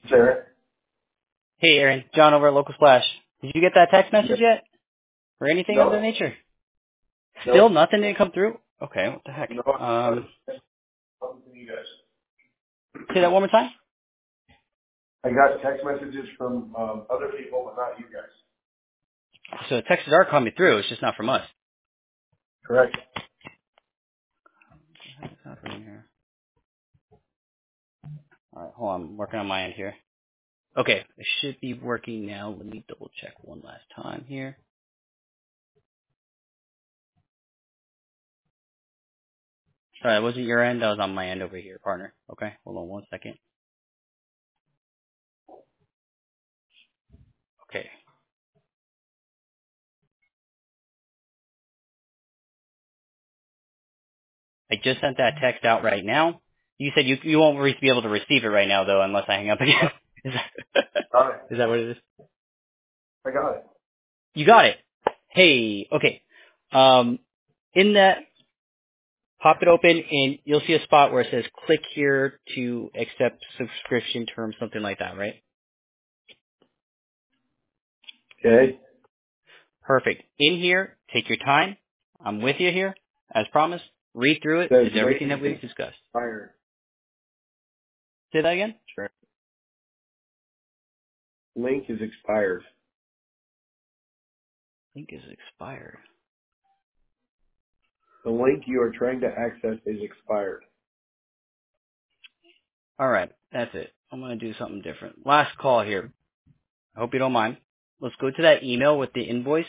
Sure. Hey, Aaron. John over at Local Splash. Did you get that text message yet? Or anything of No. that nature? No. Still nothing didn't come through? Okay, what the heck? No. You guys. Say that one more time? I got text messages from other people, but not you guys. So the texts are coming through, it's just not from us. Correct. What's happening here? Alright, hold on. I'm working on my end here. Okay, it should be working now. Let me double check one last time here. Sorry, it wasn't your end. That was on my end over here, partner. Okay, hold on one second. Okay. I just sent that text out right now. You said you won't be able to receive it right now, though, unless I hang up again. Got it. Is that what it is? I got it. You got it. Hey, okay. In that, pop it open, and you'll see a spot where it says click here to accept subscription terms, something like that, right? Okay. Perfect. In here, take your time. I'm with you here, as promised. Read through it. Says It's everything that we've discussed. expired. Say that again? Sure. Link is expired. Link is expired. The link you are trying to access is expired. All right, that's it. I'm going to do something different. Last call here. I hope you don't mind. Let's go to that email with the invoice.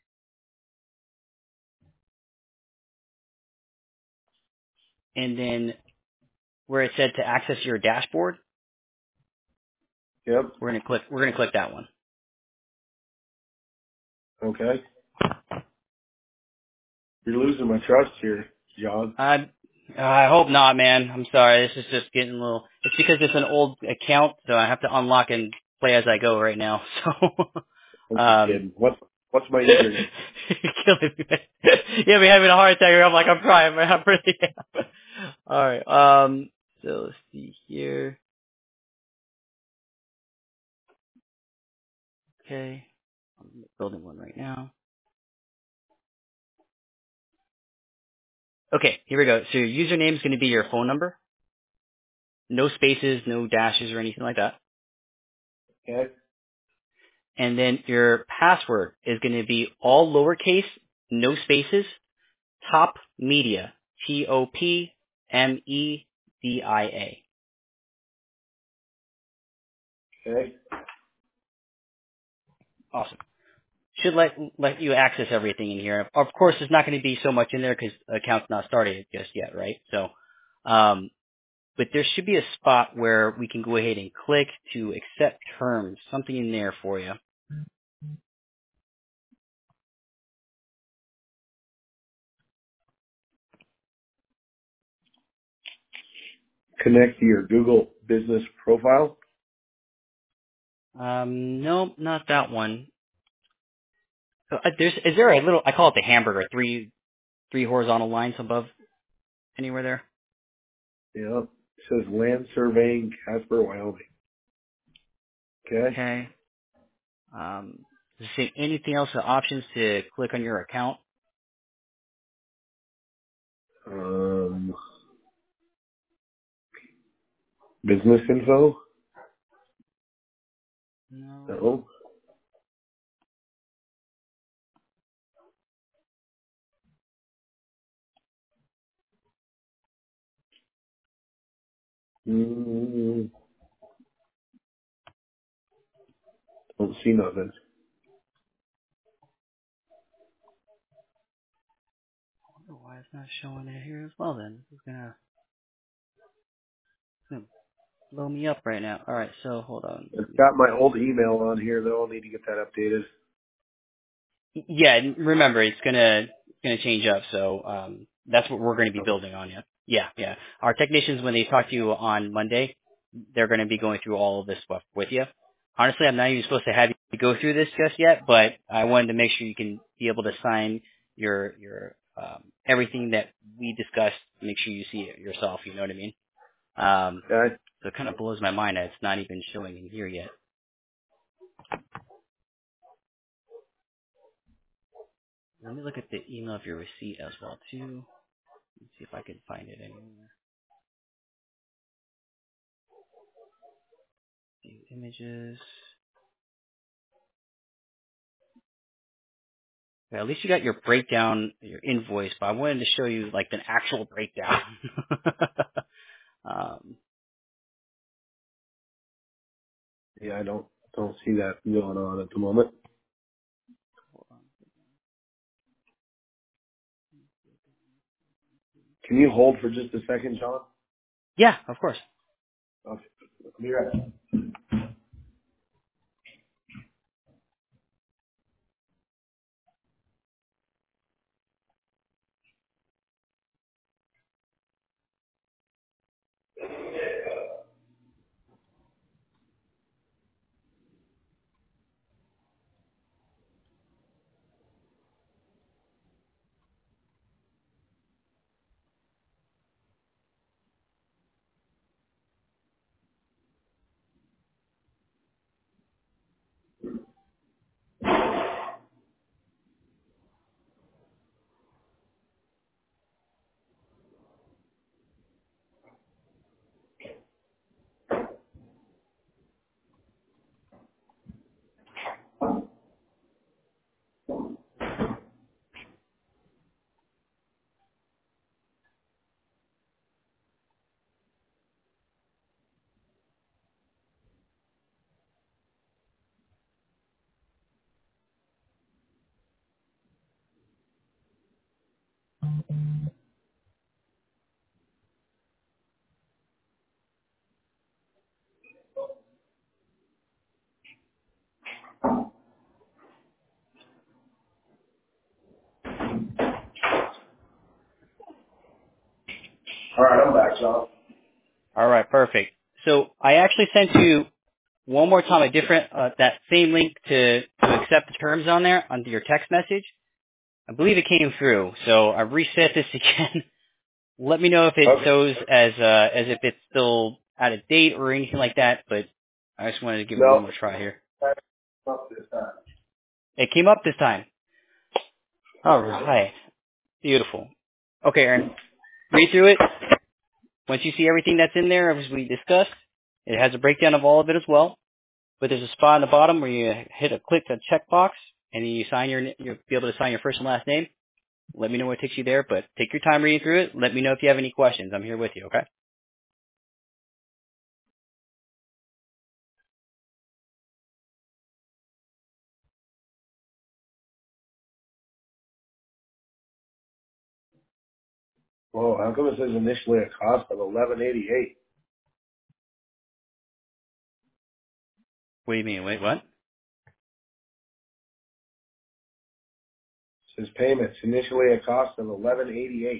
And then where it said to access your dashboard, Yep. we're going to click that one. Okay. You're losing my trust here, John. I hope not, man. I'm sorry. This is just getting a little. It's because it's an old account, so I have to unlock and play as I go right now. So, I'm just kidding. What's my username? you're killing me. Man. You have me having a heart attack. I'm like, I'm trying, man. I'm really. All right. So let's see here. Okay. I'm building one right now. Okay, here we go. So your username is going to be your phone number. No spaces, no dashes or anything like that. Okay. And then your password is going to be all lowercase, no spaces, Top Media, TOPMEDIA. Okay. Awesome. Should let you access everything in here. Of course, there's not going to be so much in there because the account's not started just yet, right? So, but there should be a spot where we can go ahead and click to accept terms, something in there for you. Connect to your Google business profile. Nope, not that one. Is there a little? I call it the hamburger. Three horizontal lines above anywhere there. Yeah. It says land surveying, Casper, Wyoming. Okay. Okay. Does it say anything else? Options to click on your account? Um, business info. No. No. Mm, don't see nothing. I wonder why it's not showing it here as well. Then it's gonna blow me up right now. All right, so hold on. It's got my old email on here though. I'll need to get that updated. Yeah, and remember it's gonna change up. So that's what we're going to be Okay. building on. Yeah. Our technicians, when they talk to you on Monday, they're going to be going through all of this stuff with you. Honestly, I'm not even supposed to have you go through this just yet, but I wanted to make sure you can be able to sign your everything that we discussed. Make sure you see it yourself. You know what I mean? Okay. So it kind of blows my mind that it's not even showing in here yet. Let me look at the email of your receipt as well too. Let's see if I can find it anywhere. View images. Yeah, at least you got your breakdown, your invoice, but I wanted to show you like an actual breakdown. um, Yeah, I don't see that going on at the moment. Can you hold for just a second, John? yeah, of course. Okay. I'll be right back. All right, I'm back, John. All right, perfect. So I actually sent you one more time a different that same link to accept the terms on there under your text message. I believe it came through, so I reset this again. Let me know if it shows as if it's still out of date or anything like that. But I just wanted to give it one more try here. Up this time. It came up this time. All right, beautiful. Okay, Aaron, read through it. Once you see everything that's in there, as we discussed, it has a breakdown of all of it as well. But there's a spot on the bottom where you hit a click a checkbox, and then you sign you'll be able to sign your first and last name. Let me know what takes you there, but take your time reading through it. Let me know if you have any questions. I'm here with you, okay? Whoa, how come it says initially a cost of $11.88? What do you mean? Wait, what? It says payments initially a cost of $11.88.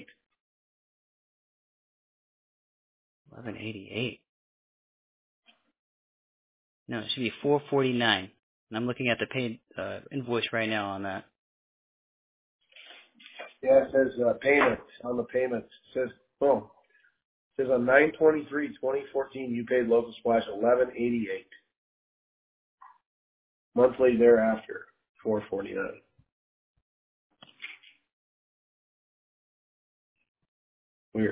1188. No, it should be 449. And I'm looking at the paid invoice right now on that. Yeah, it says payments on the payments. It says boom. It says on 9/23/2014 you paid Local Splash $11.88. Monthly thereafter, $4.49. Weird.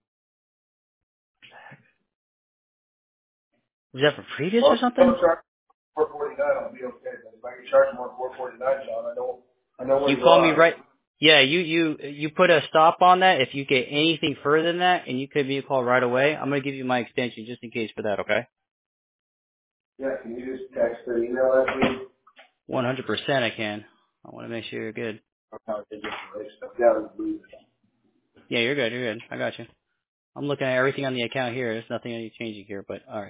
Was that for previous Well, or if you something? don't charge $4.49, I'll be okay. But if I can charge more $4.49, John, I know where You you call me are. right. Yeah, you put a stop on that. If you get anything further than that, and you give me a call right away, I'm gonna give you my extension just in case for that. Okay? Yeah, can you just text or email that to me? 100% I can. I want to make sure you're good. I'm not just like stuff down and lose it. Yeah, you're good. You're good. I got you. I'm looking at everything on the account here. There's nothing any changing here, but all right.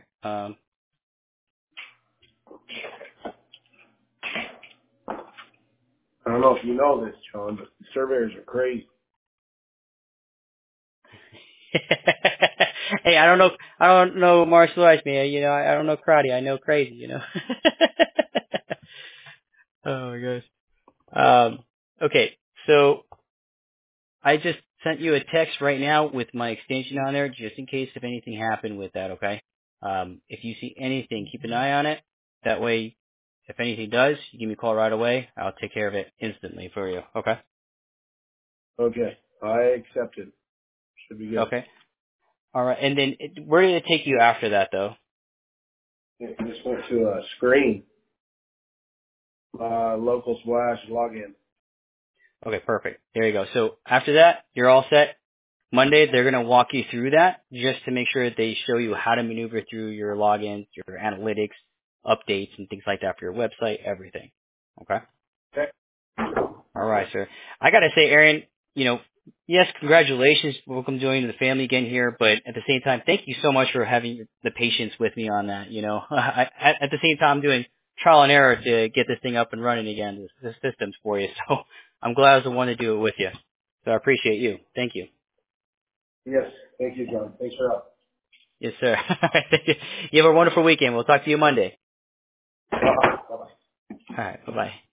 I don't know if you know this, John, but the surveyors are crazy. Hey, I don't know martial arts, man. You know, I don't know karate. I know crazy. You know. Oh my gosh. Okay, so I just sent you a text right now with my extension on there, just in case if anything happened with that. Okay. If you see anything, keep an eye on it. That way, if anything does, you give me a call right away. I'll take care of it instantly for you. Okay? Okay. I accept it. Should be good. Okay. All right. And then where did it take you after that, though? It just went to a screen. Local Splash login. Okay, perfect. There you go. So after that, you're all set. Monday, they're going to walk you through that just to make sure that they show you how to maneuver through your logins, your analytics, updates, and things like that for your website, everything. Okay? Okay. All right, sir. I got to say, Aaron, yes, congratulations. Welcome joining the family again here. But at the same time, thank you so much for having the patience with me on that. At the same time, I'm doing trial and error to get this thing up and running again, the systems for you. So I'm glad I was the one to do it with you. So I appreciate you. Thank you. Yes. Thank you, John. Thanks for help. Yes, sir. Thank you. You have a wonderful weekend. We'll talk to you Monday. Bye-bye. All right. Bye-bye.